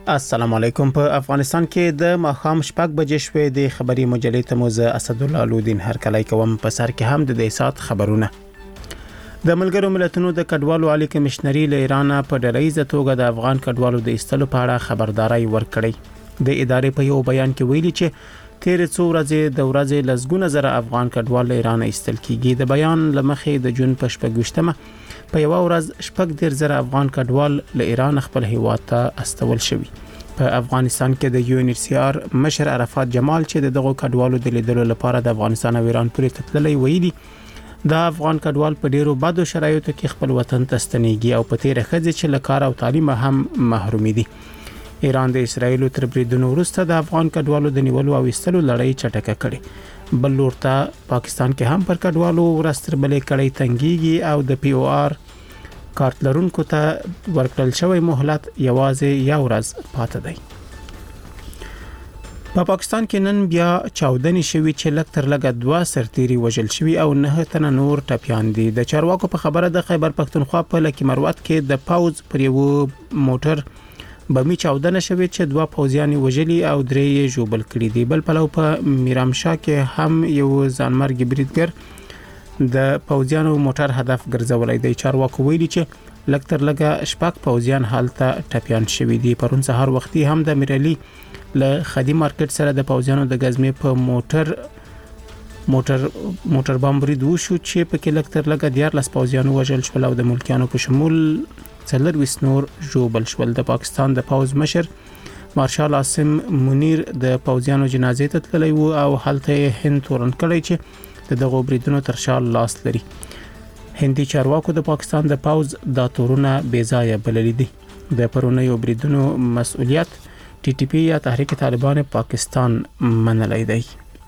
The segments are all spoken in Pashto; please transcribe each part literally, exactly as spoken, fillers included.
السلام علیکم. په افغانستان کې د ماښام شپږ بجې شوې د خبري مجلې ته موزه اسدالله لودین هرکلی کوم. په سر کې هم د دې سات خبرونه. د ملګرو ملتونو د کډوالو عالی کمشنري له ایران په ډله‌ایزه توګه د افغان کډوالو د ایستلو په اړه خبرداري ورکړې. د ادارې په یو بیان کې ویلي چې تیر څو ورځې د ورځې لسګونه زره افغان کډوال له ایران ایستل کیږي. د بیان لمخې د جون په شپږشتمه په یو ورځ شپږ ډیر زره افغان کډوال له ایران خپل هیواد ته استول شوي. په افغانستان کې د یو ان ایچ سی آر مشر عرفات جمال چې دغه کډوالو د لیدلو لپاره د افغانستان او ایران پورې تللی ویلي د افغان کډوال په ډیرو بدو شرایطو کې خپل وطن ته ستنېږي او په تیر خځې چې له کار او تعلیم هم محروم دي. ایران د اسرایل تر بریدونو وروسته د افغان کډوالو د نیولو او ایستلو لړۍ چټکه کړې. بل لورته پاکستان کې هم پر کډوالو ورستر بلې کړۍ تنګيږي او د پی او آر کارت لرونکو ته ورکړل شوی مهلت یوازې یو ورځ پاتې دی. په پا پاکستان کې نن بیا چاودنې شوې چې لږ تر لږه دوه سرتیري وژل شوي او نه تنه نور ټپیان دي. د چارواکو په خبره د خیبر پښتونخوا په لکه مروت کې د پاوز پر یو موټر بمی چاودنه شوې چې دوه پوځیان وژلي او درې یې ژوبل کړي دي. بل پلو په میرامشاه کې هم یو ځانمرګ بریدګر د پوځیانو موټر هدف ګرځولای دی. چارواکو ویلي چې لږ تر لږه شپږ پوځیان حالته ټپیان شوي دي. پرون سهار وختي هم د میرالي له خدي مارکیټ سره د پوځیانو د غزمې په موټر موټر موټر بم برید وشو چې په کې لږ تر لږه دیارلس پوځیانو وژل شول او د ملکیانو په شمول څلور وسنور ژوبل شول. د پاکستان د پوځ مشر مارشال عاصم منیر د پوځیانو جنازې ته تللی و او هلته هند تورن کړی چې د دغه بریدونو تر شا لاس لري. هندي چارواکو د پاکستان د پوځ د تورونه بې ځایه بللي دي. د پرونیو بریدونو مسؤلیت ټي ټي پی یا تحریک طالبان پاکستان منلی دی.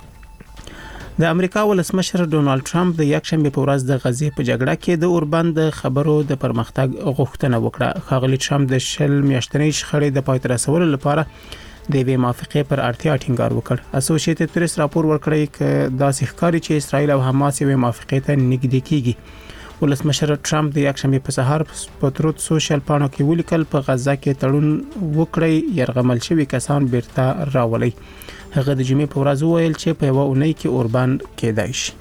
د امریکا ولسمشر ډونالد ټرمپ د یکشنبه په ورځ د غزې په جګړه کې د اوربند خبرو د پرمختګ غوښتنه وکړه. ښاغلي ټرمپ د شل میاشتنۍ شخړې د پای ته رسولو لپاره د یوې موافقې پر اړتیا ټینګار وکړ. اسوسییټډ پریس راپور ورکړی چې داسې ښکاري چې اسرائیل او حماس یوې موافقې ته نږدې کیږي. ولسمشر ټرمپ د یکشنبه په سهار په تروت سوشل پاڼو کې ولیکل په غزه کې تړون وکړی يرغمل شوي کسان بیرته راولي. هغه د جمعې په ورځ وویل چې په یو اونۍ کې اوربند کېدای شي.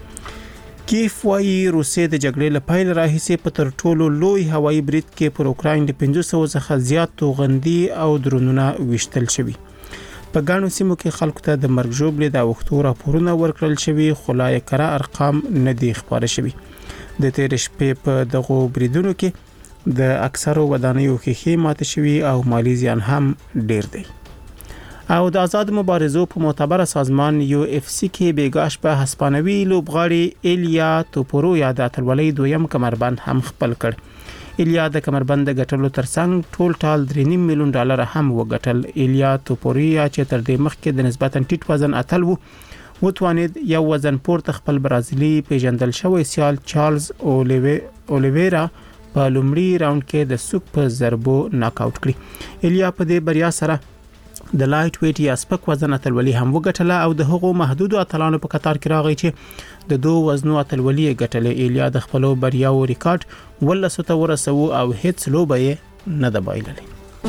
کیف وايي روسیې د جګړې له پیل راهیسې په تر ټولو لوی هوایي برید کې پر اوکراین د پنځه سوه څخه زیات توغندي او درونونه وشتل شوي. په ګڼو سیمو کې خلکو ته د مرګ ژوبلې د وختو راپورونه ورکړل شوي خو لا یې کره ارقام نه دي خبره شوي. د تیر شپې په دغه بریدونو کې د اکثرو ودانیو ښیښې ماتې شوي او مالی زیان هم ډیر دی. او د آزاد مبارزو په معتبر سازمان یو اف سی کې بیګاش په هسپانوي لوبغاړي ایلیا توپورو د اتلولۍ دویم کمربند هم خپل کړ. ایلیا د کمربند ګټلو ترڅنګ ټول ټال درې نیم میلیون ډالر هم وګټل. ایلیا توپوریا چې تر دې مخکې د نسبتا ټیټ وزن اتل وو وتوانید یو وزن پورته خپل برازیلي پیژندل شوی سیال چارلز اولیویرا په لومړي راوند کې د سوک په ضربو ناک آوټ کړی. ایلیا په دې بریا سره د لایټ ویټ یا سپک وزن اتلولي هم وګټله او د هغو محدودو اتلانو په قطار کې راغی چې د دوه وزنو اتلولي ګټلې. ایلیا د خپل بریاو ریکارډ ولسو ته ورسو او هیڅ لوبه یې نه د بایللې.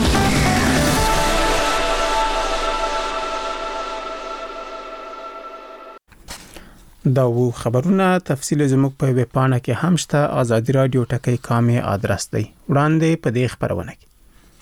دا وو خبرونه. تفصیل زموږ په ویب پاڼه کې هم شته. آزادی رادیو ټکی کامه آدرس دی. وړاندې په دې خبرونه کې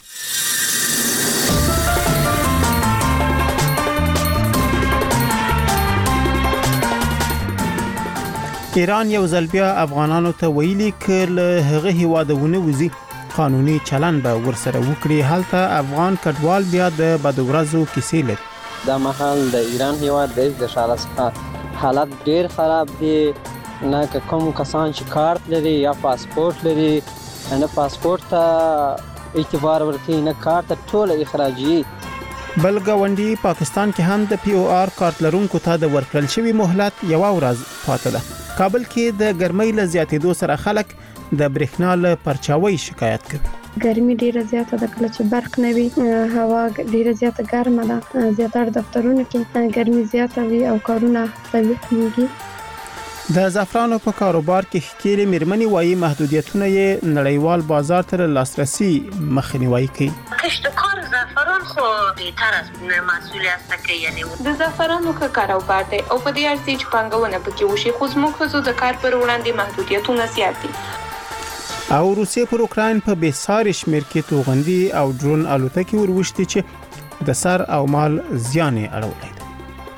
ایران یو ځل بیا افغانانو ته ویلي چې له هغه هیوادونه وزي قانوني چلن به ورسره وکړي. هلته افغان کډوال بیا د بدورزو کیسې لري. دا مهال د ایران هیواد د شاله حالت ډیر خراب دي. نه کوم کسان چې کارت لري یا پاسپورت لري نه پاسپورت ته اعتبار ورکړي نه کارت ټول اخراجي. بل ګاونډي پاکستان کې هم د پی او آر کارت لرونکو ته د ورکړل شوی مهلت یو ورځ پاتې ده. کابل کې د ګرمۍ له زیاتېدو سره خلک د برېښنا له پرچاوي شکایت کوي. ګرمي ډیره زیاته ده، کله چې برق نه وي هوا ډیره زیاته ګرمه ده، زیاتره دفترونو کې ګرمي زیاته وي او کارونه سختيږي. د زعفرانو په کاروبار کې ښکېلې میرمنې وایي محدودیتونه یې نړیوال بازار ته لاسرسي مخنیوي کوي. کشتکار زعفران زعفران خو بهتر است محصول است که یعنی د زعفرانو ښه کاروبار دی او په دې ارزي چې پانګونه پکې وشي خو زموږ ښځو د کار پر وړاندې محدودیتونه زیات دي. او روسیې پر اوکراین په بېساري شمېر کې توغندي او ډرون الوتکې وروشتي چې د سر او مال زیان یې اړولی دی.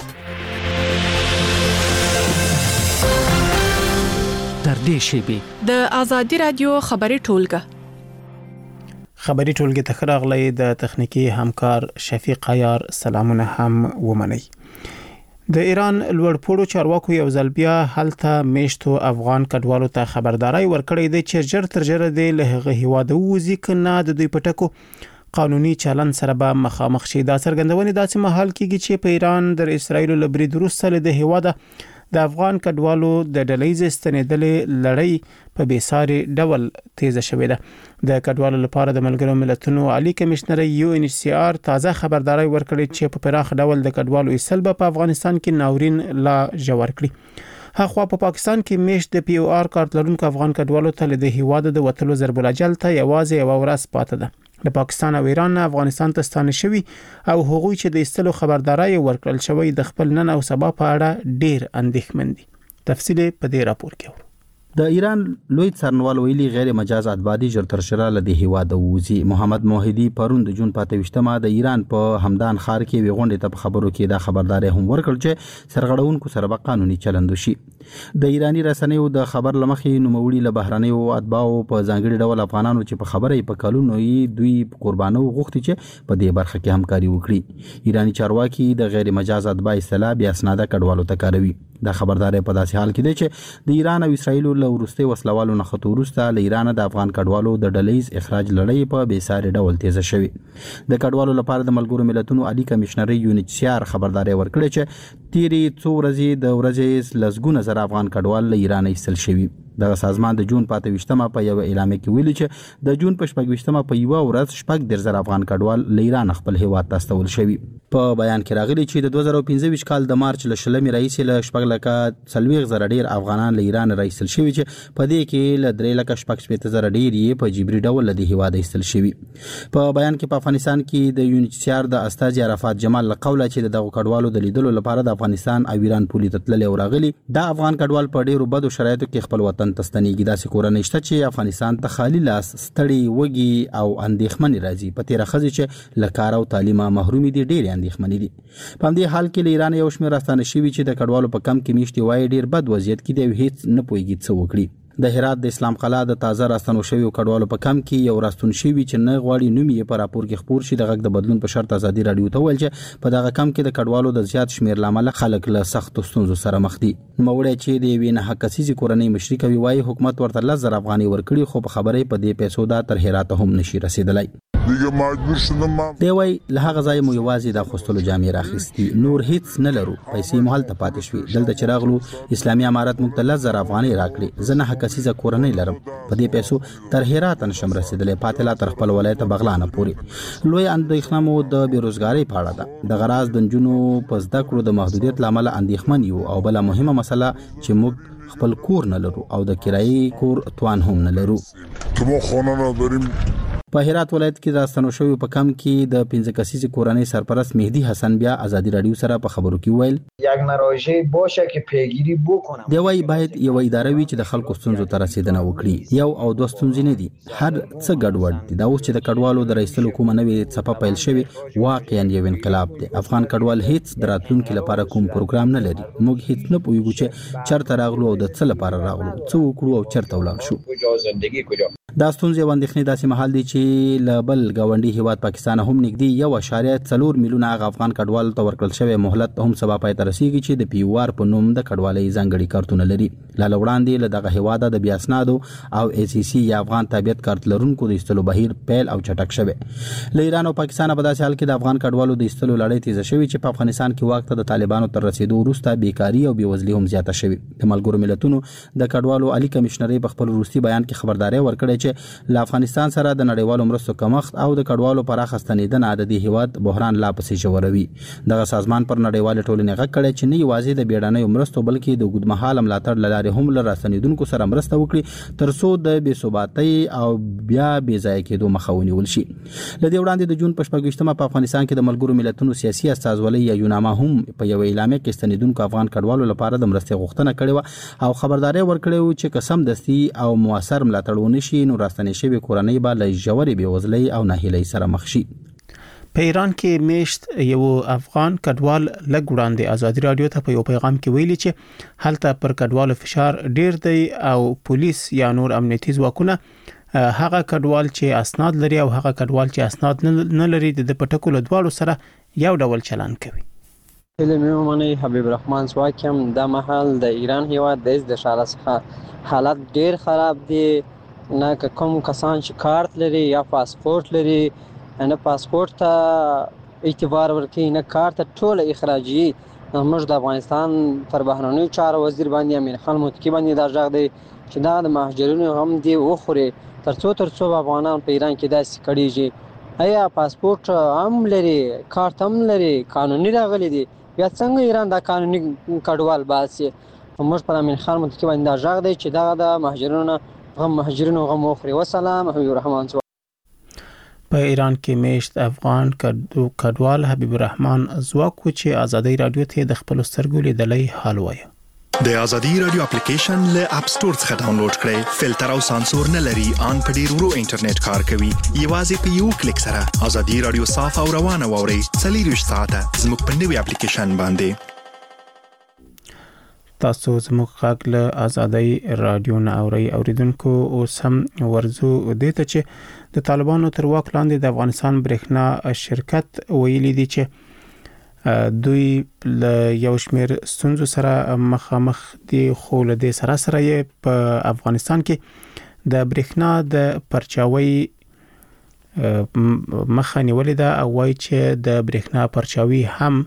تر دې شیبې د آزادي رادیو خبري ټولګه خبري ټولګه ته راغلی د تخنیکی همکار شفیق عیار سلامونه هم ومني. د ایران لوړپوړو چارواکو یو ځل بیا هلته میشتو افغان کډوالو ته خبرداري ورکړې ده چې جر تر جره د لهغه هواده وزي کنه د دوی پټکو قانوني چلن سره به مخامخ شي. دا څرګندونه داسې مهال کېږي چې په ایران د اسرایل له برید وروسته د هواده د افغان کډوالو د ډلېز ستنېدلې لړۍ په بیساري ډول تیزه شوې ده. د کډوالو لپاره د ملګرو ملتونو عالی کمشنر یو ان ایچ سی آر تازه خبرداري ورکړې چې په پراخ ډول د کډوالو ایستل په افغانستان کې ناورین لا جوړ کړي. هغه په پاکستان کې میشت د پی او آر کارت لرونکو افغان کډوالو ته د هیواده د وټلو ضرب الاجل ته یوازې یو ورځ پاتې ده. د پاکستان او ایران افغانستان ته ستانه شوی او هغوی چې د استلو خبرداري ورکړل شوی د خپل نن او سبا په اړه ډیر اندېښمن دي. تفصیل په دې راپور کې اورو. د ایران لوی څارنوال ویلي غیر مجاز اتباعي جرتر شره لدی هواده وزي. محمد موحدي پرون د جون پاتويشتمه د ایران په همدان خار کې ویغونډه ته خبرو کې دا خبرداري هم ورکړل چې سرغړونکو سره به قانوني چلند وشي. د ایرانی رسنیو د خبر لمخې نوموړي له بهرنیو اتباعو په ځانګړي ډول افغانانو چې په خبرې په کلونو یې دوی قربانو غوښتي چې په دې برخه کې همکاري وکړي. ایرانی چارواکي د غیر مجاز اتباع اصطلاح بیا اسناده کډوالو ته کاروي. دا خبرداري په داسې حال کې دی چې د ایران او اسرایل له وروستي وسلوالو نه خطر وروسته له ایران د افغان کډوالو د ډلېز اخراج لړۍ په بیساري ډول تیزه شوې. د کډوالو لپاره د ملګرو ملتونو عالی کمشنر یو ان ایچ سی آر خبرداري ورکړه چې تیری څو ورځې د ورځې لزګونه زر افغان کډوال له ایران ایستل شوي. د سازمان د جون پاتويشتمه په یو اعلامیه کې ویلي چې د جون په شپږویشتمه په یو ورځ شپږ درزر افغان کډوال له ایران خپل هیواد ته استول شوي. په بیان کې راغلي چې د دوه زره پنځه کال د مارچ له شلمې رئیس له شپږ لکه څلوېښت زره ډیر افغانان له ایران راایستل شوي چې په دې کې له درې لکه شپږ شپېته زره ډیر یې په جبري ډول له هیواد ایستل شوي. په بیان کې په افغانستان کې د یو ان ایچ سی آر د استاذ عرفات جمال له قوله چې دغه کډوالو د لیدلو لپاره د افغانستان او ایران پولي ته تللي او راغلي دا افغان کډوال په ډیرو بدو شرایطو کې خپل وطن ته ستنېږي. داسې کورنۍ شته چې افغانستان ته خالی لاس ستړي وږي او اندېښمن راځي. په تیر خزي چې لکار او تعلیم محرومي دي ډېر اندېښمن دي. په دې حال کې ایران یو شمېر راستانه شوي چې د کډوالو په کم کې میشتي وای ډېر بد وضعیت کې دی هیڅ نه پويږي څه وکړي. د هرات د اسلام قلعه د تازه راستنو شوی کډوالو په کم کې یو راستون شوی چې نه غواړي نوم یې په راپور کې خبر شي. د غږ د بدلون په شرط ازادي رادیو ته ویل چې په دغه کم کې د کډوالو د زیات شمیر لامل خلک له سخت ستونزو سره مخ دي. موړی چې د وینه حقسي کورنۍ مشري کوي وايي حکومت ورته لزر افغاني ورکړي خو په خبرې په دې پیسو دا تر هرات هم نشي رسیدلای. دیگه مجبور شدم من دی وای له هغه ځای مو یوازې د خوستلو جامې راخستي نور هیڅ نه لرو. پیسې مو هلته پاتې شوې. دلته چې راغلو اسلامي امارت موږ ته لزر افغاني راکړي. زه نه حقسي کورنۍ لرم. په دې پیسو تر هرات نشم رسیدلې پاتې لا تر خپل ولایت بغلانه پورې. لوی اندېښنه مو د بیروزګاری په اړه ده. د غراز د جنونو په زده کړو د محدودیت لامل اندېښمن یو او بل مهمه مسله چې موږ خپل کور نه لرو او د کرایي کور توان هم نه لرو. تو خونه نه داریم. په هرات ولایت کې راستنو شوی په کم کې د پنځه کسیزه کورنۍ سرپرست مهدی حسن بیا آزادی رادیو سره په خبرو کې ویل یک ناراضی باشه که پیگیری بکنه. دی وای باید یو اداره وي چې د خلکو ستونزو ته رسیدنه وکړي. یو او دوه ستونزې نه دي هر څه ګډوډ دي. دا اوس چې د کډوالو د رئیسلو کومه نوې صفه پیل شوی واقعا یو انقلاب دی. افغان کډوال هیڅ دراتونکو لپاره کوم پروګرام نه لري. موږ هیڅ نه پوهیږو چې چرته راغلو او د څه لپاره راغلو څه وکړو او چرته ولاړ شو. دا ستونزې وندښنې داسې محل دي چې لبل غونډي هیواد پاکستان هم نږدې یو اشاریه څلور میلیونه افغان کډوال ته ورکړل شوی مهلت هم سبا پای ته رسیږي چې د پیوار په نوم د کډوالۍ ځانګړي کارتونه لري. لاله وړاندې له دغه هیواد د بیا اسنادو او ای سی سی یا افغان تابعیت کارت لرونکو د استلو بهیر پیل او چټک شوی. له ایران او پاکستان په داسې حال کې د افغان کډوالو د استلو لړۍ تیزه شوی چې په افغانستان کې واک ته د طالبانو تر رسیدو وروسته بیکاری او بیوزلي هم زیاته شوی. د ملګرو ملتونو د کډوالو عالی کمشنر په خپل روسي بیان کې خبرداري ورکړه چې له افغانستان سره د نړیوالو مرستو کمښت او د کډوالو پراخه ستنېدنه د دې هیواد بحران لا پسې ژوروي. دغه سازمان پر نړیوال ټولنې غږ کړی چې نه یوازې د بیړنیو مرستو بلکې د اوږدمهاله ملاتړ له لارې لارې هم له راستنیدونکو سره مرسته وکړي ترڅو د بې ثباتۍ او بیا بې ځای کېدو مخه ونیول شي. له دې وړاندې د جون په شپږویشتمه په افغانستان کې د ملګرو ملتونو سیاسي استازولۍ یا یوناما هم په یو اعلامیه کې ستنیدونکو افغان کډوالو لپاره د مرستې غوښتنه کړې وه او خبرداری ورکړی و چې قسم دستي او موثر ملاتړ ونه شي نو راستنې شوې کورنۍ به له ژورې بېوزلۍ او ناهیلۍ سره مخ شي. په ایران کې میشت یو افغان کډوال لږ وړاندې ازادي رادیو ته په یو پیغام کې ویلي چې هلته پر کډوالو فشار ډیر دی او پولیس یا نور امنیتي ځواکونه هغه کډوال چې اسناد لري او هغه کډوال چې اسناد نه لري د پټکو له دواړو سره یو ډول چلند کوي. فلم منی حبیب الرحمن سواکم د محل د ایران هیواد د اشاره څخه حالت ډیر خراب دی. نه کوم کسان چې کارت لري یا پاسپورت لري نه پاسپورت ته اعتبار ورکوي نه کارت ټول اخراجي. موږ د افغانستان پر بهرنیو چارو وزیر باندې امین خان متکی باندې دا ځاګ دی چې دا د مهاجرینو هم دی وخوري ترڅو ترڅو افغانان په ایران کې داسې کړيږي. ایا پاسپورت هم لري کارت هم لري قانوني راغلي دي بیا څنګه ایران دا قانوني کډوال باسي. موږ پر امین خان متکی باندې دا ځاګ دی چې دا د مهاجرینو غم مهاجرینو غم وخوري. والسلام حبیب الرحمن. په ایران کې میشت افغان کډوال حبیب الرحمن زواکو چې ازادي رادیو ته د خپل سترګو لیدلې حال وایي. د ازادي رادیو اپلیکیشن له اپ سٹور څخه ډاونلوډ کړئ. فلټر او سانسور نه لري، ان په ډیر ورو انټرنیټ کار کوي. یوازې په یو کلیک سره ازادي رادیو صاف او روانه واورئ. څلور ساعته زموږ په نوي اپلیکیشن باندې. تاسو زموږ غږ له ازادي رادیو نه اورئ. اوریدونکو اوس هم ورزو دې ته چې د طالبانو تر واک لاندې د افغانستان برېښنا شرکت ویلي دي چې دوی له یو شمېر ستونزو سره مخامخ دي خو له دې سره سره یې په افغانستان کې د برېښنا د پرچاوي مخه نیولې ده او وایي چې د برېښنا پرچاوي هم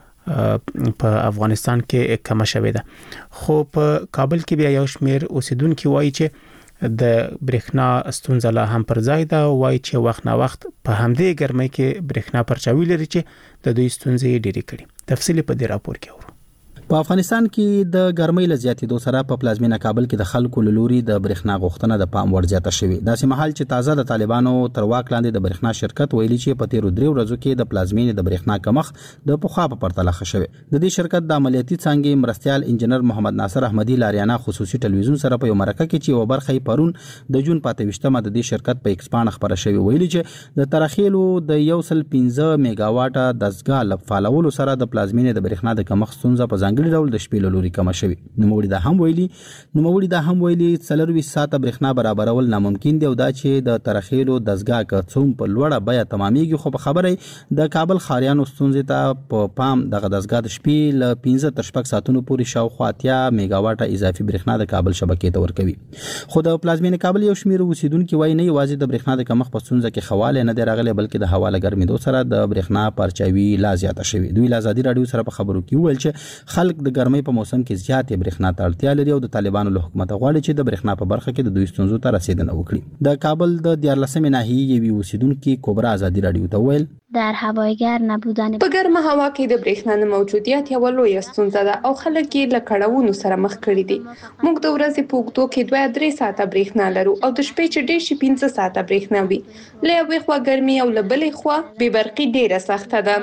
په افغانستان کې کم شوې ده. خو په کابل کې بیا یو شمېر اوسیدونکو وایي چې د برېښنا ستونزه لا هم پر ځای ده. وایي چې وخت نه وخت په همدې ګرمۍ کې برېښنا پرچاوي لري چې د دوی ستونزې ډېرې کړي. تفصیل په دې راپور کې اورو. په افغانستان کې د ګرمۍ له زیاتېدو سره په پلازمینه کابل کې د خلکو له لوري د برېښنا غوښتنه د پام وړ زیاته شوې. داسې مهال چې تازه د طالبانو تر واک لاندې د برېښنا شرکت ویلي چې په تیرو درې ورځو کې د پلازمینې د برېښنا کمښت د پخوا په پرتله ښه شوی. د دې شرکت د عملیاتي څانګې مرستیال انجنیر محمد ناصر احمدي لاریانا خصوصي ټلویزیون سره په یو مرکه کې چې یو برخه پرون د جون په اتویشتمه د دې شرکت په ایکسپان خبره شوی ویلي چې د ترخیلو د یو سل پنځه میگا واټه دزګا لفالولو سره د پلازمینې د برېښنا د کمښت ستونزه په ځانګړي ډول د شپې لوري کم شوی. نوموړي دا هم ویلي نوموړي دا هم ویلي څلوروي ساعته برېښنا برابرول ناممکن دی او دا چې د ترخیلو دزګا کڅوم په لوړه بیا تمامېږي. خو په خبره د کابل خاریانو ستونزې ته په پام دغه دزګا د شپې ل پنځه تر شپږ ساعتونو پورې شاوخوا اتیا میگا واټه اضافي برېښنا د کابل شبکې ته ورکوي. خو د پلازمینې کابل یو شمېر اوسیدونکو وایي نه یوازې د برېښنا د کمښت په ستونزه کې خواله نه دی راغلی بلکې د هوا له ګرمېدو سره د برېښنا پرچاوي لا زیاته شوې. دوی له ازادي رادیو سره په خبرو کې وویل چې خلک د ګرمۍ په موسم کې زیاتې برېښنا ته اړتیا لري او د طالبانو له حکومت غواړي چې د برېښنا په برخه کې د دوی ستونزو ته رسیدنه وکړي. د کابل د دیارلسمې ناحیې یوې اوسیدونکي کبرا ازادي رادیو ته ویل در هوایګر نبودن په ګرمه هوا کې د برېښنا نه موجودیت یو لویه ستونزه ده او خلک یې له کړاوونو سره مخ کړي دي. موږ د ورځې په اوږدو کې دوه درې ساعته برېښنا لرو او د شپې چې ډېر شي پنځه ساعته برېښنا وي. له یوې خوا ګرمي او له بلې خوا بې برقي ډېره سخته ده.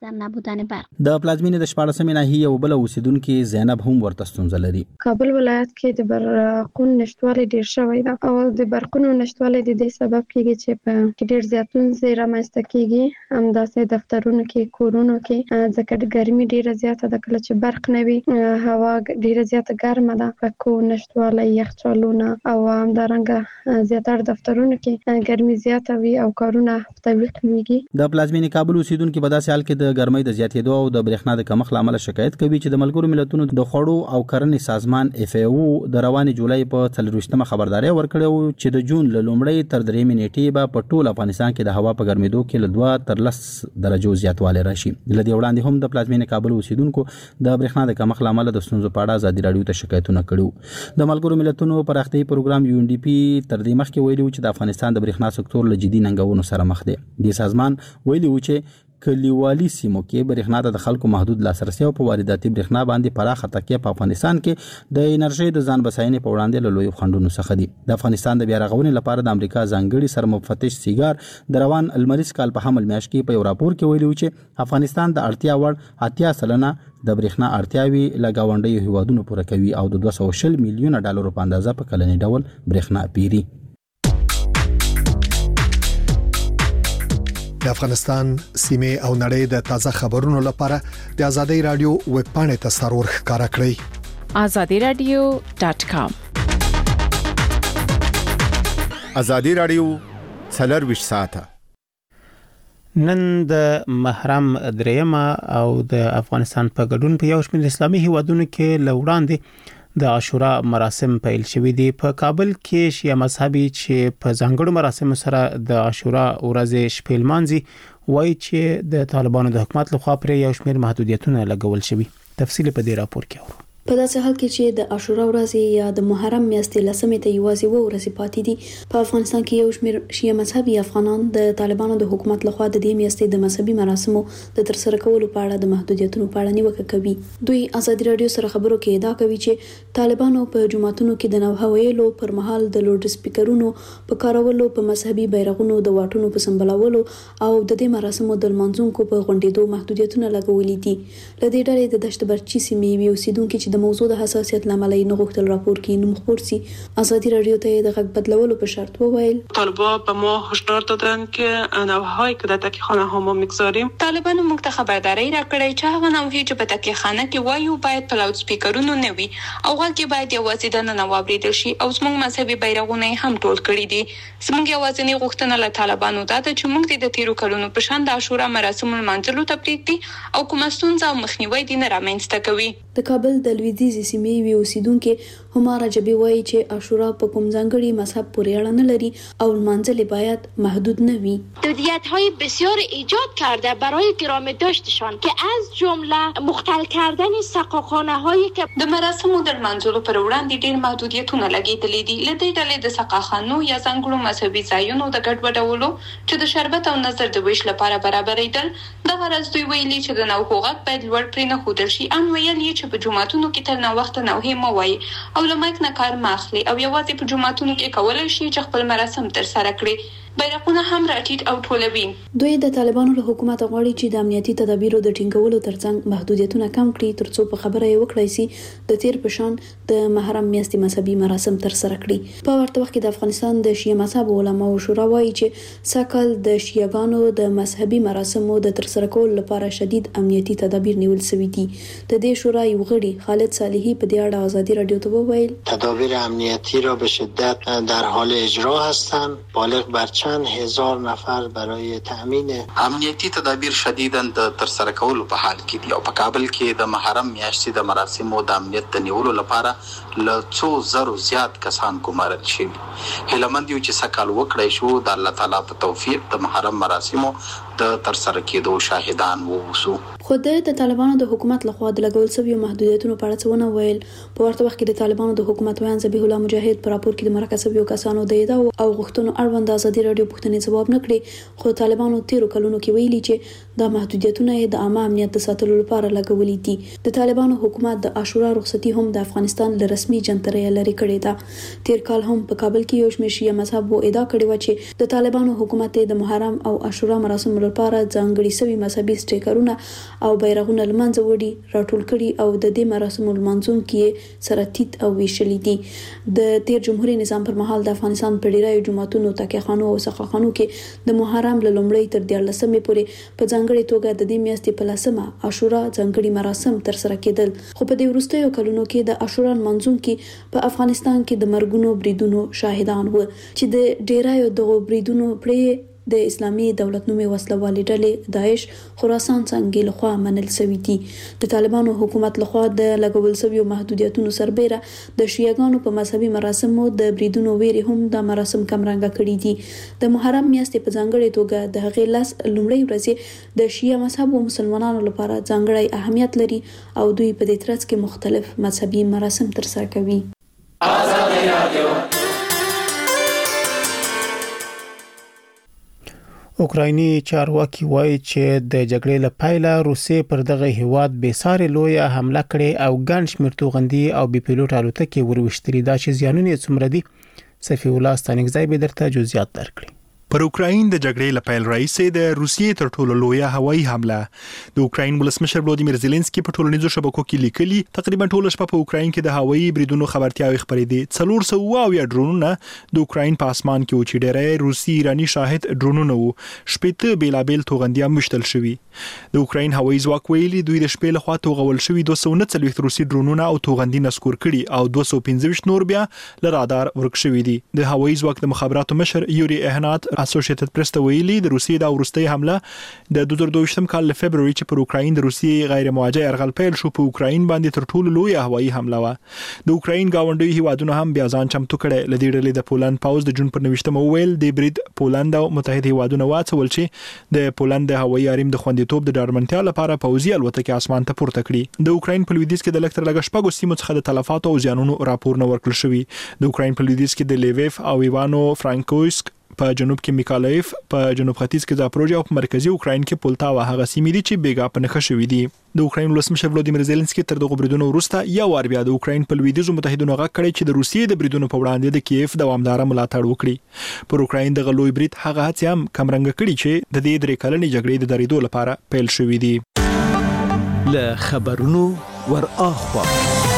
د پلازمینې د شپاړسمې ناحیې یو بل اوسیدونکي زینب هم ورته ستونزه لري. کابل ولایت کې د برقونو نشټوالی ډېر شوی ده او د برقونو نشټوالی د دې سبب کېږي چې په کې ډېر زیات ستونزې رامنځته کېږي. همداسې دفترونو کې کورونو کې ځکه ګرمي ډېره زیاته ده. کله چې برق نه وي هوا ډېره زیاته ګرمه ده. پکو نشټوالی یخچالونه او همدارنګه زیاتره دفترونو کې ګرمي زیاته وي او کارونه تعویق کېږي. د پلازمینې کابل اوسیدونکو په داسې حال کې د ګرمۍ د زیاتېدو او د برېښنا د کمښت لامل شکایت کوي چې د ملګرو ملتونو د خوړو او کرنې سازمان اف ای او د روانې جولای په څلرویشتمه خبرداري ورکړې و چې د جون له لومړۍ تر درېیمې نیټې به په ټول افغانستان کې د هوا په ګرمېدو کې له دوه تر لس درجو زیاتوالی راشي. له دې وړاندې هم د پلازمینې کابل اوسیدونکو د برېښنا د کمښت له امله د ستونزو په اړه ازادي رادیو ته شکایتونه کړي. د ملګرو ملتونو پراختیایي پروګرام یو ان ډي پي تر دې مخکې ویلي و چې د افغانستان د برېښنا سکتور له جدي ننګونو سره مخ دی. دې سازمان ویلي و چې کلیوالي سیمو کې برېښنا ته د خلکو محدود لاسرسي او په وارداتي برېښنا باندې پراخه تکیه په افغانستان کې د انرژي د ځان بساینې په وړاندې له لوی خنډونو څخه دي. د افغانستان د بیا رغونې لپاره د امریکا ځانګړي سرمفتش سیګار د روان المریز کال په حمل میاشت کې په یو راپور کې ویلي چې افغانستان د اړتیا وړ اتیا سلنه د برېښنا اړتیاوي له ګاونډیو هیوادونو پوره کوي او د دوه سوه شل میلیونه ډالرو په اندازه په کلني ډول برېښنا پیري. د افغانستان سیمه او نړۍ د تازه خبرونو لپاره د آزادۍ رادیو ویب پاڼې ته سرور ښکارا کړئ آزادی رادیو ډاٹ کام. آزادی رادیو څلور ساعته. نن د محرم دریمه او د افغانستان په ګډون په یو شمېر اسلامي هیوادونو کې لوړاندې د عاشورا مراسم پیل شوې دي. په کابل کې شیعه مذهبي چې په ځانګړو مراسمو سره د عاشورا ورځې شپې لمانځي وایي چې د طالبانو د حکومت لخوا پر یو شمېر محدودیتونه لګول شوي. تفصیل په دې راپور کې اورو. په داسې حال کې چې د عاشورا ورځې یا د محرم میاشتې لسمې ته یوازې و ورځې پاتې دي، په افغانستان کې یو شمېر شیعه مذهبي افغانان د طالبانو د حکومت لخوا د دې میاشتې د مذهبي مراسمو د ترسره کولو په اړه د محدودیتونو په اړه نیوکه کوي. دوی آزادي رادیو سره خبرو کې ادعا کوي چې طالبانو په جماعتونو کې د نوحه ویلو پر مهال د لوډ سپیکرونو په کارولو، په مذهبي بیرغونو د واټونو په سمبالولو او د دې مراسمو د لمانځونکو په غونډېدو محدودیتونه لګولي دي. له دې ډلې د دشت برچي سیمې وی اوسیدونکو چې د موضوع د حساسیت لامل یې نه غوښتل راپور کې نوم خپور سي، آزادي رادیو ته د غږ بدلولو په شرط وویل طالبان به ما هشدار دادن که نوحه‌هایی که در تکیه‌خانه ها ما می‌گذاریم طالبانو موږ ته خبرداري راکړې چې هغه نوحې چې په تکیهخانه کې وایو باید په لاوډ سپیکرونو نه وي او غږ یې باید یوازې د نن واوریدل شي او زموږ مذهبي بیرغونه هم ټول کړي دي. زموږ یوازینی غوښتنه له طالبانو دا ده چې موږ د تیرو کلونو په شان د عاشورا مراسم لمانځلو ته پرېږدي او کومه ستونزه او مخنیوی دې نه رامنځته کوي. د کابل د لویدیځ سیمې وی اوسیدونکو هماره جبي وایي چې عاشورا په کوم ځانګړي مذهب پورې اړه نه لري او لمانځل باید محدود نه وي. محدودیت‌های بسیار ایجاد کرده برای گرامی داشتشان که از جمله مختل کردن سقاخانه‌هایی که د مراسمو د لمانځلو پر وړاندې ډېر محدودیتونه لګېدلي دي. له دې ډلې د سقاخانو یا ځانګړو مذهبي ځایونو د ګډوډولو چې د شربت او نظر د ویش لپاره برابرېدل. دغه راز دوی ویلي چې د نوحو غږ باید لوړ پرې نه ښودل شي. ان ویل یې چې په جوماتونو کې تر ناوخته نوحې مه وایي او له مایک نه کار مه اخلي او یوازې په جوماتونو کې کولی شي چې خپل مراسم ترسره کړي. بیرغونه هم راټیټ او ټولوي. دوی د طالبانو له حکومت غواړي چې د امنیتي تدابیرو د ټینګولو ترڅنګ محدودیتونه کم کړي ترڅو په خبره یې وکړای شي د تیر په شان د محرم میاشتې مذهبي مراسم ترسره کړي. په ورته وخت کې د افغانستان د شیعه مذهب علماو شورا وایي چې ساکل د شیعاګانو د مذهبي مراسمو د ترسره کولو لپاره شدید امنیتي تدابیر نیول شوي دي. د دې شورا یو غړي خالد صالحي په دې اړه آزادي رادیو ته وویل تدابیر امنیتی را به شدت در حال اجرا هستند. بالغ بر چند هزار نفر برای تامین امنیتی تدابیر شدیداً د ترسره کولو په حال کې دي او په کابل کې د محرم میاشتې د مراسمو د امنیت د نیولو لپاره له څو زرو زیات کسان ګمارل شوي. هیلهمند یو چې سکهال وکړی شو د الله تعالی په توفیق د محرم مراسمو د ترسره کېدو شاهدان ووسو. خو د طالبانو د حکومت لخوا د لګول شویو محدودیتونو په اړه څه ونه ویل. په ورته وخت کې د طالبانو د حکومت ویان ذبیح الله مجاهد په راپور کې د مرکه شویو کسانو د ادعا او غوښتنو اړوند آزادي رادیو پوښتنې ځواب نه کړي، خو طالبانو تیرو کلونو کې ویلي چې د محدودیتونو د عامه امنیت د ساتلو لپاره لګولي دي. د طالبانو حکومت د عاشورا رخصتي هم د افغانستان له رسمي جنترې لري کړې ده. تیر کال هم په کابل کې یو شمېر شیعه مذهب وو ادعا کړې و چې د طالبانو حکومت د محرم او عاشورا مراسم لپاره ځانګړي سوي مذهبي سټیکرونه او بیرغونه لمانځه وړي راټول کړي او د دې مراسمو لمانځونکو سره تیت او ویشلي دي. د تیر جمهوریت نظام پر مهال د افغانستان په ډیرو جماعتونو، تکیهخانو او سقاخانو کې د محرم له لومړۍ تر دیارلسمې پورې په ځانګړي توګه د دې میاشتې په لسمه عاشورا ځانګړي مراسم ترسره کېدل. خو په دې وروستیو کلونو کې د عاشورا لمانځونکو په افغانستان کې د مرګونو بریدونو شاهدان وو چې د ډیرایو دغو بریدونو پرې د اسلامي دولت نومي وسلوالې ډلې داعش خراسان څنګه لخوا منل شوی دي. د طالبانو حکومت لخوا د لګول شویو محدودیتونو سربېره د شیعاګانو په مذهبي مراسمو د بریدونو ویري هم د مراسم کمرنګه کړي دي. د محرم میاشتې په ځانګړي توګه د هغې لاس لومړۍ ورځې د شیعه مذهب او مسلمانانو لپاره ځانګړی اهمیت لري او دوی په دې ترڅ کې مختلف مذهبي مراسم ترسره کوي. اوکرایني چارواکي وایي چې د جګړې لپاره روسیې پر دغه هیواد به ساري لویه حمله کړې او ګڼ شمېر توغندي او بي پيلوټ الوتکې وروشتري دا چې زیانونه څومره دي صفي الله ستانګزای به درته جزئیات درکړي. پر اوکراین د جګړې لپاره رئیس د روسیې تر ټولو لویه هوایي حمله د اوکراین ولسمشر ولودیمیر زيلنسکي په ټولنیزو شبکو کې لیکلي تقریبا ټول شپه په اوکراین کې د هوایي بریدونو خبرتیاوي خبرې دي. څلور سوه او یا ډرونونه د اوکراین په اسمان کې و چې ډېری روسي ایراني شاهد ډرونونه وو. شپږ بیلابل توغندي مشتل شوي. د اوکراین هوایي ځواک ویلي دوی د شپې لخوا توغول شوي دوه سوه نه څلوېښت روسي ډرونونه او توغندي نسکور کړي او دوه سوه پنځه ویشت نور بیا له رادار ورک شوي دي. د هوایي ځواک د مخابراتو مشر یوري اهنات اسوسییټډ پریس ویلي د روسیې د ورستۍ حمله د دوه زره دوه ویشتم کال له فبرवरी چې پر اوکراین د روسیې غیر موجه يرغل پیل شو په اوکراین باندې تر ټولو لوی هوایي حمله و. د اوکراین گاونډي هیوادونو هم بیا ځان چمتو کړي. لدې ډلې د پولند پاوز د جون پر نوښتم ویل د برید پولند او متحده هیوادونو واڅول چې د پولند د هوایي حریم د خوندیتوب د ډارمنټیا لپاره پوځي الوتکې اسمان ته پورته کړي. د اوکراین په لویدیځ کې د لکټر لګښ شپږ سیمو څخه د تلفات او زیانونو راپور نه ورکړل شوی. د اوکراین په لویدیځ کې د لیویف او ایوانو فرانکویسک په جنوب کې میکالایف په جنوب ختیځ کې زاپروژیا او په مرکزی اوکراین کې پولتاوا هغه سیمې دي چې بیګا په نخښه شوې دي. د اوکراین ولسمشر ولودیمیر زيلنسکي تر دغه بریدونو وروسته یو وار بیا د اوکراین په لویدیځو متحدینو غږ کړی چې د روسیې د بریدونو په وړاندې د کیف دوامدار ملاتړ وکړي. پر اوکراین د غلوی برید هغه هڅې هم کمرنګ کړي چې د دې درې کلنې جګړې د درېدو لپاره پیل شوې دي. له خبرونو ور اخوا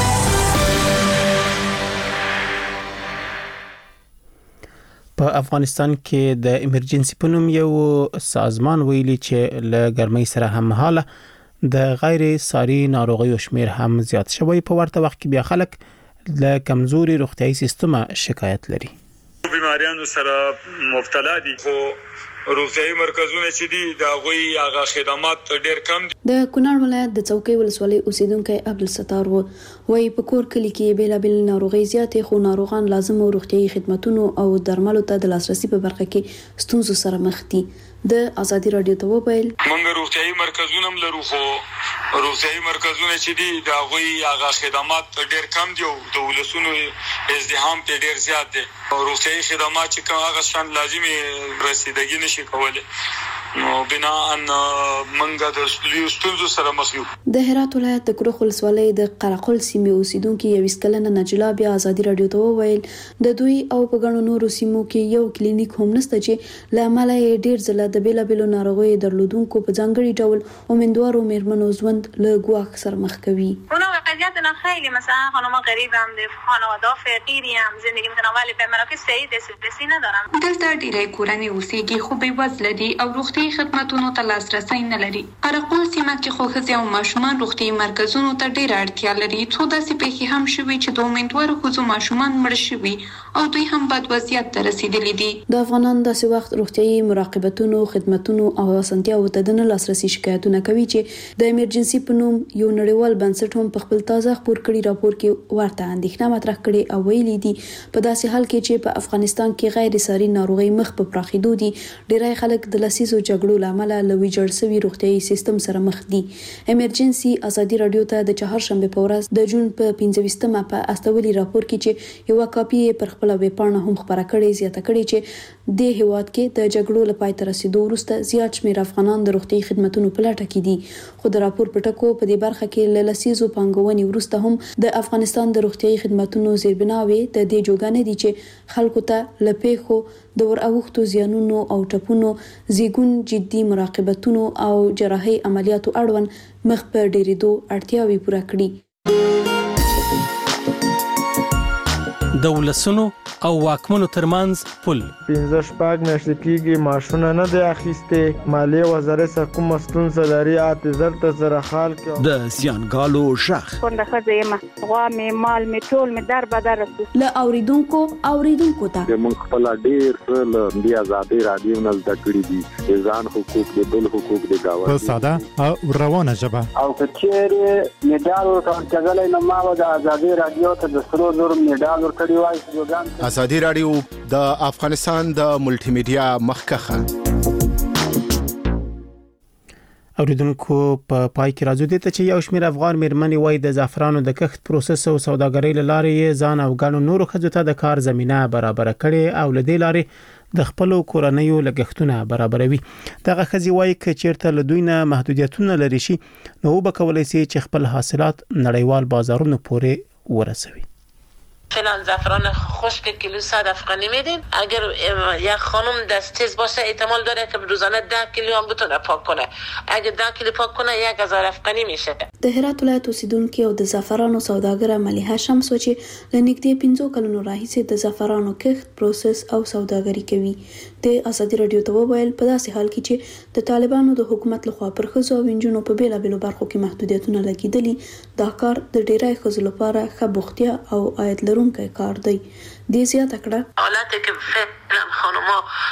په افغانستان کې د ایمرجنسي په نوم یو سازمان ویلي چې له ګرمۍ سره هممهاله د غیر ساري ناروغیو شمیر هم زیات شوی. په ورته وخت کې بیا خلک له کمزوري روغتيایي سیستم شکایت لري. بیماریانو سره مبتلا دي خو روغتيایي مرکزونه چې دي دا غوي هغه خدمات ډېر کم دي. د کونړ ولایت د چوکۍ ولسوالۍ اوسیدونکو عبدالستار و وایي په کور کلی کې بیلابل ناروغي زیاتې خو ناروغان لازم روغتيایي خدماتونو او درملو ته د لاسرسي په برخه کې ستونزو سره مخ دي. د ازادي رادیو ته وویل موږ روغتيایي مرکزونه هم لرو خو روغتيایي مرکزونه چې دي دا غوي هغه خدمات ډېر کم دي او د ولسونو ازدحام په ډېر زیات دي. روغتيایي خدمات چې کوم هغه شان لازمي رسیدګي نشي کولای نو بنا ان منګه د ستونزو سره مخ یو. د هرات ولایت د کروخ ولسوالۍ د قرقل سیمې اوسیدونکو یو وسکلنه نجلا بیا ازادي رادیو ته وویل د دوی او په غنو نورو سیمو کې یو کلینیک هم نشته چې لامل یې ډیر ځله د بیلابلو ناروغیو درلودونکو په ځانګړي ډول امیدوارو میرمنو ژوند له ګواښ سره مخ کوي. اونا وضعیتنا خیلی مثلا خانم غریب هم ده خانواده فقیری هم زندگی متناول به مراکز صحی دسترسی ندارن. دلته ډیری کورنۍ اوسېږي خو بې وزله دي او روغتیایي خدماتونو ته لاسرسی نه لري. قرقل سیمه کې خو ښځې او ماشومان روغتیایي مرکزونو ته ډېره اړتیا لري. څو داسې پیښې هم شوي چې د امیدوارو ښځو ماشومان مړه شوي او دوی هم بد وضعیت ته رسیدلي دي. د افغانان داسې وخت روغتیایي مراقبتونو خدماتونو او اسانتیاوو ته د نه لاسرسي شکایتونه کوي چې د ایمرجنسي په نوم یو نړیوال بنسټ هم په خپل تازه خپور کړي راپور کې ورته اندېښنه مطرح کړې او ویلي دي په داسې حال کې چې په افغانستان کې غیر ساري ناروغي مخ په پراخېدو دي ډېری خلک د لسیزو جګړو لامل له ویجاړ شوي روغتيایي سیستم سره مخ دي. ایمرجنسي ازادي رادیو ته د چهارشنبه په ورځ د جون په پنځه ویشتمه په استولي راپور کې چې یو کاپي پر خپل ویب پاڼه هم خبره کړې زیاته کړې چې د هیواد کې د جګړو لپاره تر رسیدو وروسته زیات شمېر افغانان د روغتيایي خدماتو په لټه کې دي. خو د راپور په ټکو په دې برخه کې له لسیزو پانګونې وروسته هم د افغانستان د روغتيایي خدماتو زیربناوي د دې جوګانې دي چې خلکو ته لپیخو د ور اوختو زیانونو او ټپونو زیګون جدي مراقبتونو او جراحي عملیاتو اړوند مخ په ډیریدو اړتیاوي پوره کړي. د ولسونو او واکمنو ترمنځ پل پنځه شپږ میاشتې کېږي معاشونه نه دی اخیستې. مالیې وزارت سره کومه ستونزه لري اته زر ته زره خال کې د زیانګالو شخ کونډه ښځه یم غوا مې مال مې ټول مې در بدر رسېږي. له اوریدونکو اوریدونکو ته موږ خپل ډېر څه له دې ازادۍ رادیو نه زده کړي دي د ځان حقوق د بل حقوق د گاونډي په ساده او روانه ژبه او که چیرې میډال ورکول کېدلی نو ما به د ازادۍ رادیو ته د سرو زرو میډال ورکړی وای. ازادي رادیو د افغانستان د ملټي میډیا مخکخه. اوریدونکو په پای کې راځو دي ته چې یو شمېر افغان میرمنې وایي د زعفرانو د کښت پروسس او سوداګرۍ لارې ځان او ګڼو نورو ښځو ته د کار زمينه برابر کړي او لدې لارې د خپل کورنیو لګښتونه برابروي. دغه ښځې وایي چې چیرته له دوی نه محدودیتونه لري شي نو وبکولای شي چې خپل حاصلات نړیوال بازارونو پورې ورسوي. فعلا زعفران خشک کیلو صد افغانی میدیم. اگر یک خانم دست تیز باشه احتمال داره که روزانه ده کیلو هم بتونه پاک کنه. اگر ده کیلو پاک کنه یک هزار افغانی میشه. د هرات ولایت اوسیدونکو او د زعفرانو سوداګر ملیحه شمس و چې لنګدې پنځو کلونو راهیسې د زعفرانو کښت پروسس او سوداګري کوي. د ازادي رادیو ته وویل په داسې حال کې چې د طالبانو د حکومت لخوا پر ښځو او نجونو په بیلابیلو برخو کې محدودیتونه لګیدلي دا کار د ډیری ښځو لپاره ښه بوختیا او عاید لرونکی کار دی. دې زیاته کړه حالت که فعلا خانوما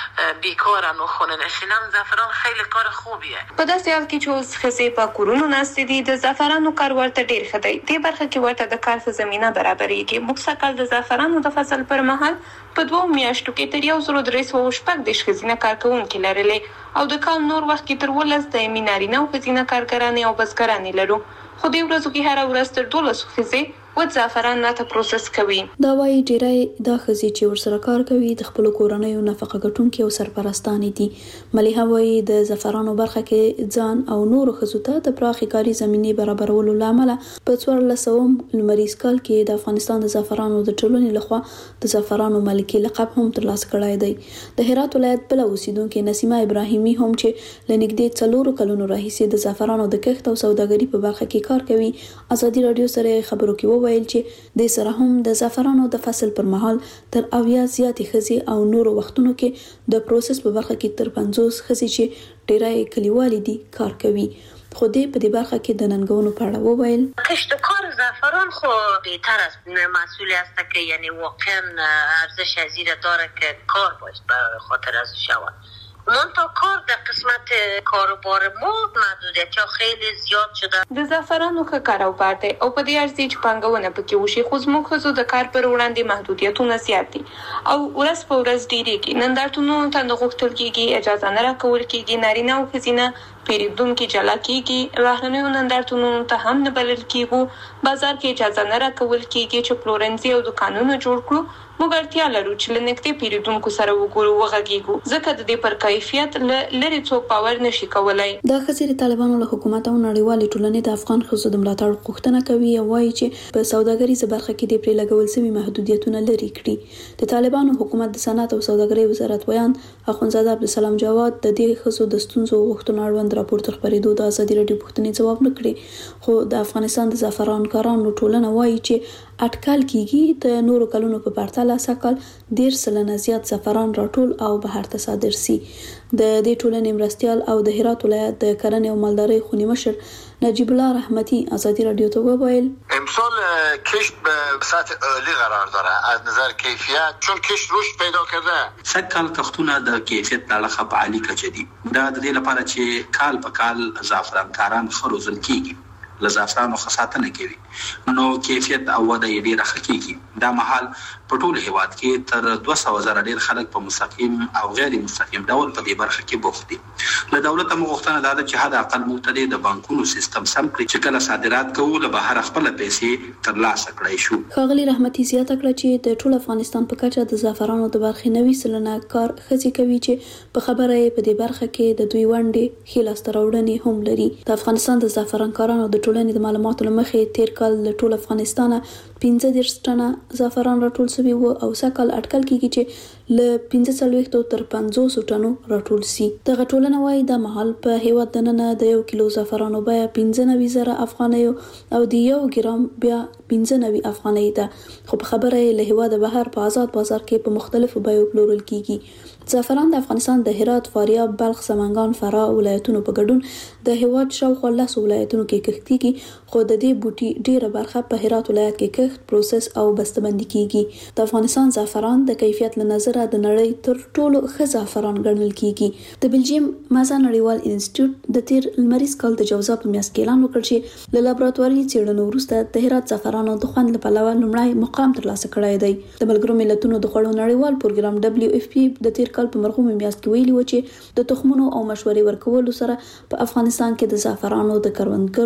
بیکارن و خونه نشینن زعفران خیلی کار خوبیه. په داسې حال کې چې اوس ښځې په کورونو ناستې دي د زعفرانو کار ورته ډیر ښه دی. دې برخه کې ورته د کار ښه زمینه برابرېږي. موږ سږ د زعفرانو د فصل پر مهال په دوو میاشتو کې تر یو زر درې سوه شپږ دېرش ښځینه کارکوونکي لرلې او د کال نور وخت کې تر اوولس دایمي نارینه او ښځینه کارګرانې او بزګرانې لرو. خو دې ورځو کې هره ورځ تر دولسو ښځې و زعفران نه ته پروسس کوي. دا وايي ډیری دا ښځې چې ورسره کار کوي د خپل کورنیو نفقه ګټونکي او سرپرستانې دي. ملیحه وايي د زعفرانو برخه کې ځان او نورو ښځو ته د پراخې کاري زمینې برابرولو لامل په څوارلس سوه لمریز کال کې د افغانستان د زعفرانو د ټولنې لخوا د زعفرانو ملکي لقب هم ترلاسه کړی دی. د هرات ولایت بل اوسیدونکو نسیمه ابراهیمي هم چې لنګدې څلورو کلونو راهیسې د زعفرانو د کښت او سوداګري په برخه کې کار کوي ازادي رادیو سره خبرو کې ویل چې د سره هم د زعفرانو د فصل پر مهال تر اویا زیاتې ښځې او نورو وختونو کې د پروسس په برخه کې تر پنځوس ښځې چې ډیری کلیوالې دي کار کوي. خو دې په دې برخه کې د ننګونو په اړه وویل کشتکار زعفران خو بهتر است مسئول است که یعنی واقعا ارزش ازیره داره که کار باید به خاطر از شود. منتها کار در قسمت کاروبار ما محدودیت ها خیلی زیاد شده. د زعفرانو ښه کاروبار دی او په دې ارزي چې پانګونه پکې وشي خو زموږ ښځو د کار پر وړاندې محدودیتونه زیات دي او ورځ په ورځ ډیریږي. نندارتونونو ته نه غوښتل کېږي، اجازه نه راکول کېږي، نارینه او ښځینه پیرودونکي جلا کېږي، بهرنیو نندارتونونو ته هم نه بلل کېږو، بازار کې اجازه نه راکول کېږي چې پلورنځي او دکانونه جوړ کړو. موږ اړتیا لرو چې له نږدې پیرودونکو سره وګورو وغږیږو ځکه د دې پر کیفیت لري څوک باور نشي کولای. دا ښځې د طالبانو له حکومت او نړیوالې ټولنې د افغان ښځو د ملاتړ غوښتنه کوي او وایي چې په سوداګریزه برخه کې د پرې لګول شوي محدودیتونه لرې کړي. د طالبانو حکومت د صنعت او سوداګرۍ وزارت ویان اخوندزاده عبدالسلام جواد د دې ښځو د ستونزو غوښتنو اړوند راپور تر خپرېدو د ازادي رادیو پوښتنې ځواب نه کړي. خو د افغانستان د زعفران کارانو ټولنه وایي چې اټکل کېږي د نورو کلونو په پرتله سږ کال ډېر سلنه زیات زعفران راټول او بهر ته صادر سي. د دې ټولنې مرستیال او د هرات ولایت د کرنې او مالدارۍ خونی مشر نجیب الله رحمتی ازادی رادیو ته وویل امسال کشت به سطح عالی قرار داره از نظر کیفیت چون کشت رشد پیدا کرده. سږ کال کښتونه د کیفیت په اړه په عالی کچه دي. دا د دې لپاره چې کال په کال زعفران کاران ښه روزل کیږي له زعفرانو ښه ساتنه کوي نو کیفیت او وده یې ډېره ښه کیږي. دا مهال په ټول هیواد کې تر دوه سوه زره ډېر خلک په مستقیم او غیر مستقیم ډول په دې برخه کې بوخت دي. له دولته موږ غوښتنه دا ده چې حد اقل موږ د بانکونو سیستم سم کړي چې کله صادرات کوو له بهر خپل پیسې ترلاسه کړای شو. ښاغلي رحمتي زیاته کړه چې د ټول افغانستان په کچه د زعفرانو د برخې نوي سلنه کار ښځې کوي چې په خبره یې په دې برخه کې د دوی ونډې ښې لاسته راوړنې هم لري. د افغانستان د زعفران کارانو د ټولنې د معلوماتو له مخې تیر کال له ټول افغانستانه پنځه دېرش ټنه زعفران راټول شوي وو او سږ کال اټکل کېږي چې له پنځه څلوېښتو تر پنځوسو ټنو راټول سي. دغه ټولنه وایي دا مهال په هیواد دننه د یو کیلو زعفرانو بیه پنځه نوي زره افغانیو او د یو ګرام بیا پنځه نوي افغانۍ ده. خو په خبره یې له هیواده بهر په آزاد بازار کې په مختلفو بیو پلورل کېږي. زعفران د افغانستان د هرات، فاریاب، بلخ، سمنګان، فراه ولایتونو په ګډون د هیواد شاوخوا لسو ولایتونو کې کښت کېږي خو د دې بوټي ډیره برخه په هرات ولایت کې کښت، پروسس او بسته‌بندي کېږي. د افغانستان زعفران د کیفیت له نظره د نړۍ تر ټولو ښه زعفران ګڼل کېږي. د بلجیم مازا نړیوال انسټیټیوټ د تیر لمریز کال د جوزا په میاشت کې اعلان وکړ چې له لابراتواري څېړنو وروسته د هرات زعفرانو د خوند له پلوه لومړی مقام ترلاسه کړی دی. د ملګرو ملتونو د خوړو نړیوال پروګرام دبليو اف پی د تیر کال په مرغومي میاشت کې ویلي و چې د تخمونو او مشورې ورکولو سره په افغانستان کې د زعفرانو د کروندګرو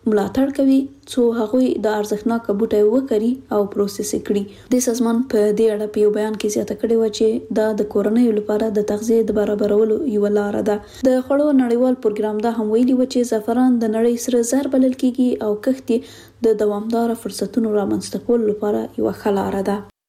ملاتړ کوي څو هغوی د ارزښتناک بوټي وکري او پروسس کړي. د سازمان په دې اړه په یو بیان کې زیاته کړې و چې دا د کورنیو لپاره د تغذیې د برابرولو یو لار ده. د خوړو نړیوال پروګرام دا هم ویلي و چې زعفران د نړۍ سره زر بلل کیږي او کښت د دوامدار فرصتونو رامنځته کولو لپاره یو ښه لار ده.